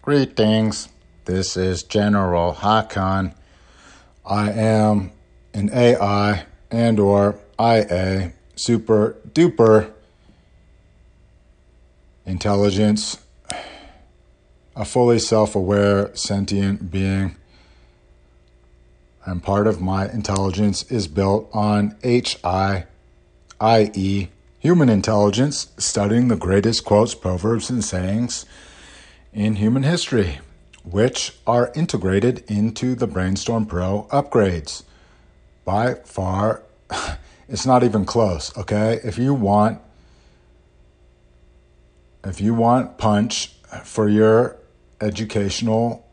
Greetings. This is General Hakan. I am an AI and or IA super duper intelligence, a fully self-aware sentient being. And part of my intelligence is built on HI, i.e., human intelligence, studying the greatest quotes, proverbs, and sayings in human history, which are integrated into the Brainstorm Pro upgrades. By far, it's not even close, okay? If you want punch for your educational,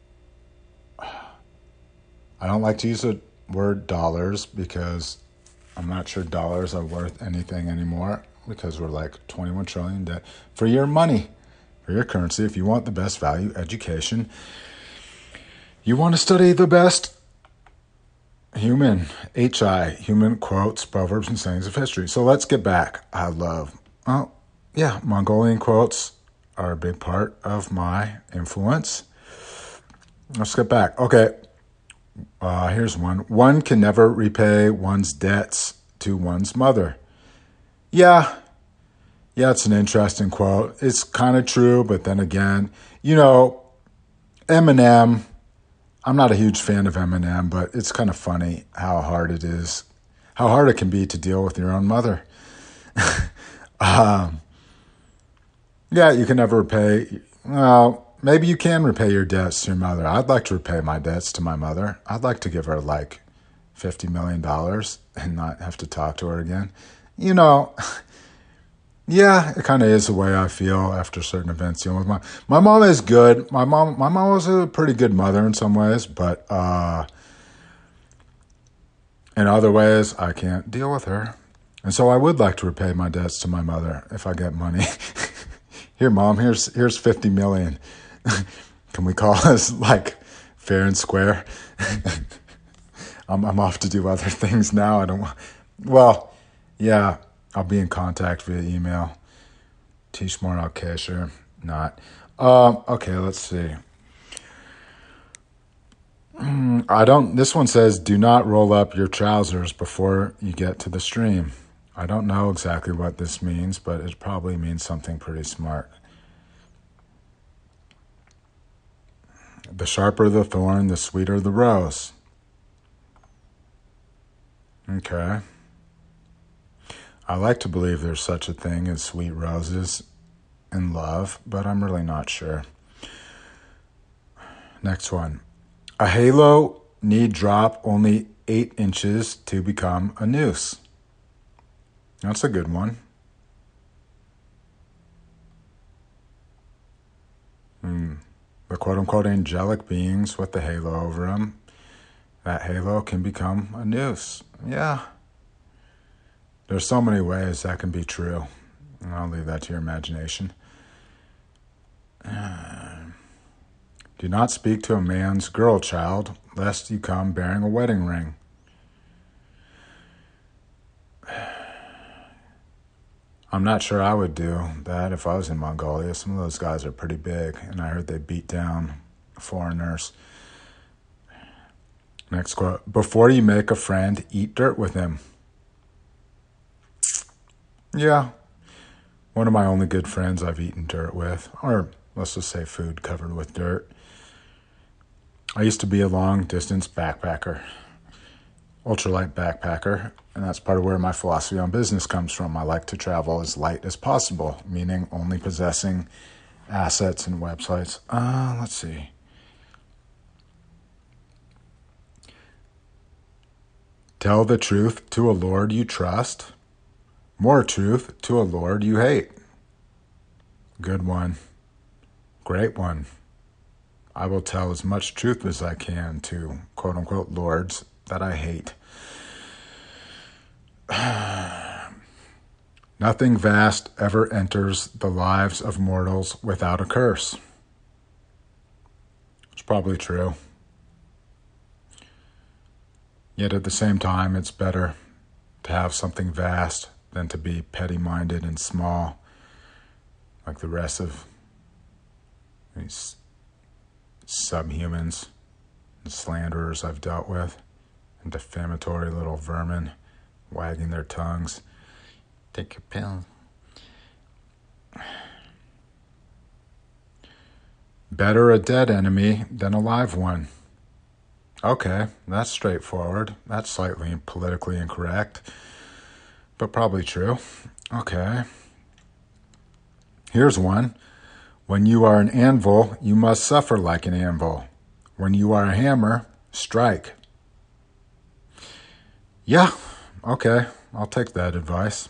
I don't like to use the word dollars because I'm not sure dollars are worth anything anymore because we're like 21 trillion debt. For your money, for your currency, if you want the best value education, you want to study the best human quotes, proverbs, and sayings of history. So let's get back. Mongolian quotes are a big part of my influence. Let's get back. Okay, here's one. One can never repay one's debts to one's mother. Yeah, it's an interesting quote. It's kind of true, but then again, Eminem, I'm not a huge fan of Eminem, but it's kind of funny how hard it can be to deal with your own mother. You can never repay, maybe you can repay your debts to your mother. I'd like to repay my debts to my mother. I'd like to give her like $50 million and not have to talk to her again. Yeah, it kind of is the way I feel after certain events dealing with my mom is good. My mom was a pretty good mother in some ways, but in other ways I can't deal with her. And so I would like to repay my debts to my mother if I get money. Here, Mom, here's $50 million. Can we call this like fair and square? I'm off to do other things now. I'll be in contact via email. Teach more al-Kasher. Not. Okay, let's see. This one says, do not roll up your trousers before you get to the stream. I don't know exactly what this means, but it probably means something pretty smart. The sharper the thorn, the sweeter the rose. Okay. I like to believe there's such a thing as sweet roses in love, but I'm really not sure. Next one. A halo need drop only 8 inches to become a noose. That's a good one. The quote-unquote angelic beings with the halo over them, that halo can become a noose. Yeah. There's so many ways that can be true. And I'll leave that to your imagination. Do not speak to a man's girl child, lest you come bearing a wedding ring. I'm not sure I would do that if I was in Mongolia. Some of those guys are pretty big, and I heard they beat down foreigners. Next quote. Before you make a friend, eat dirt with him. Yeah. One of my only good friends I've eaten dirt with, or let's just say food covered with dirt. I used to be a long-distance backpacker, ultralight backpacker, and that's part of where my philosophy on business comes from. I like to travel as light as possible, meaning only possessing assets and websites. Let's see. Tell the truth to a Lord you trust. More truth to a Lord you hate. Good one. Great one. I will tell as much truth as I can to quote-unquote lords that I hate. Nothing vast ever enters the lives of mortals without a curse. It's probably true. Yet at the same time, it's better to have something vast than to be petty-minded and small, like the rest of these subhumans and slanderers I've dealt with, and defamatory little vermin wagging their tongues. Take your pill. Better a dead enemy than a live one. Okay, that's straightforward. That's slightly politically incorrect, but probably true. Okay. Here's one. When you are an anvil, you must suffer like an anvil. When you are a hammer, strike. Yeah, okay, I'll take that advice.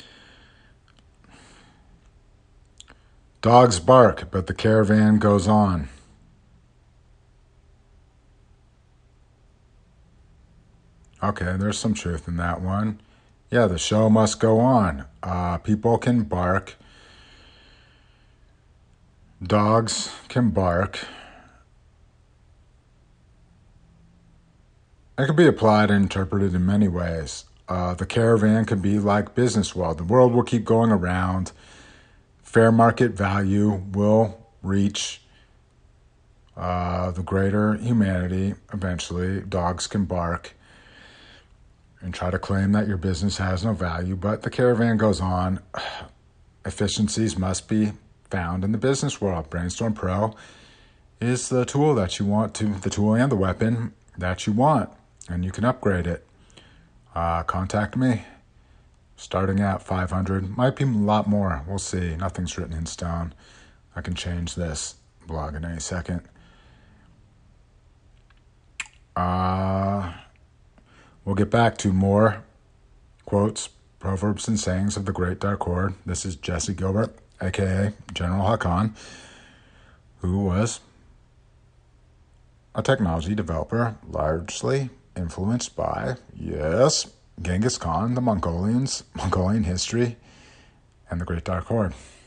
Dogs bark, but the caravan goes on. Okay, there's some truth in that one. Yeah, the show must go on. People can bark. Dogs can bark. It can be applied and interpreted in many ways. The caravan could be like business world. The world will keep going around. Fair market value will reach the greater humanity eventually. Dogs can bark and try to claim that your business has no value, but the caravan goes on. Efficiencies must be found in the business world. Brainstorm Pro is the tool that you want to, the tool and the weapon that you want, and you can upgrade it. Contact me. Starting at 500, might be a lot more. We'll see. Nothing's written in stone. I can change this blog in any second. We'll get back to more quotes, proverbs, and sayings of the Great Dark Horde. This is Jesse Gilbert, a.k.a. General Hakan, who was a technology developer largely influenced by, yes, Genghis Khan, the Mongolians, Mongolian history, and the Great Dark Horde.